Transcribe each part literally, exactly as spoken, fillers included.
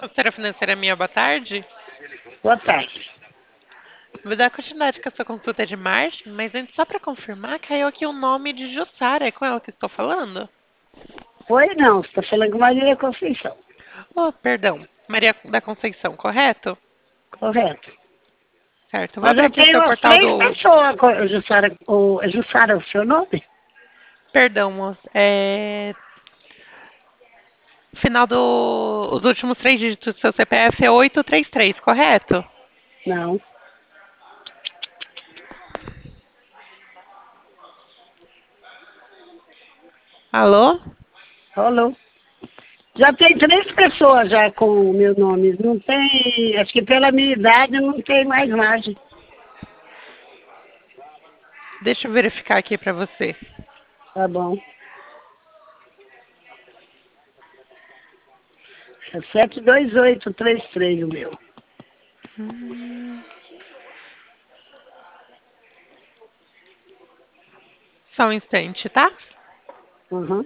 Consultora financeira minha, boa tarde. Boa tarde. Vou dar continuidade com a sua consulta de margem, mas antes, só para confirmar, caiu aqui o nome de Jussara. É com ela que estou falando? Oi, não, você está falando com Maria Conceição. Oh, perdão. Maria da Conceição, correto? Correto. Certo. Vou Mas abrir eu aqui o tenho seu umas portal três do... pessoas, co- Jussara, o, é Jussara o seu nome? Perdão, moça. É... Final do... Os últimos três dígitos do seu C P F é oito três três, correto? Não. Alô? Alô? Já tem três pessoas já com o meu nome. Não tem, acho que pela minha idade não tem mais margem. Deixa eu verificar aqui para você. Tá bom. É sete dois oito três três o meu. Hum... Só um instante, tá? Uhum.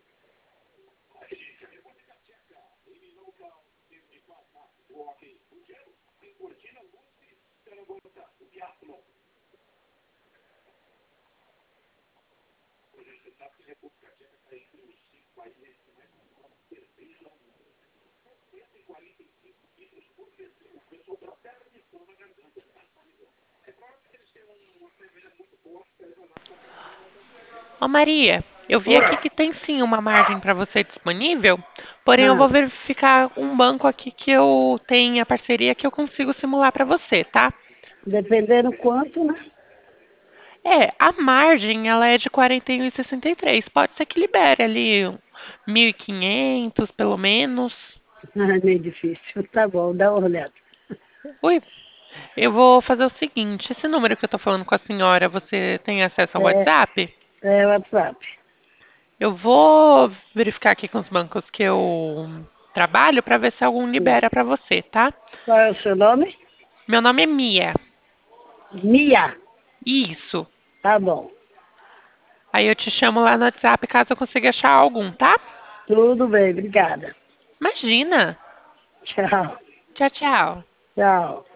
Ô Maria, eu vi aqui que tem sim uma margem para você disponível, porém eu Ah, vou verificar um banco aqui que eu tenho parceria que eu consigo simular para você, tá? dependendo quanto, né? É, a margem ela é de quarenta e um vírgula sessenta e três. Pode ser que libere ali mil e quinhentos pelo menos. Ah, é meio difícil. Tá bom, dá uma olhada. Ui, eu vou fazer o seguinte, esse número que eu tô falando com a senhora, você tem acesso ao É, WhatsApp? é WhatsApp. Eu vou verificar aqui com os bancos que eu trabalho para ver se algum libera para você, tá? Qual é o seu nome? Meu nome é Mia. Mia. Isso. Tá bom. Aí eu te chamo lá no WhatsApp caso eu consiga achar algum, tá? Tudo bem, obrigada. Imagina. Tchau. Tchau, tchau. Tchau.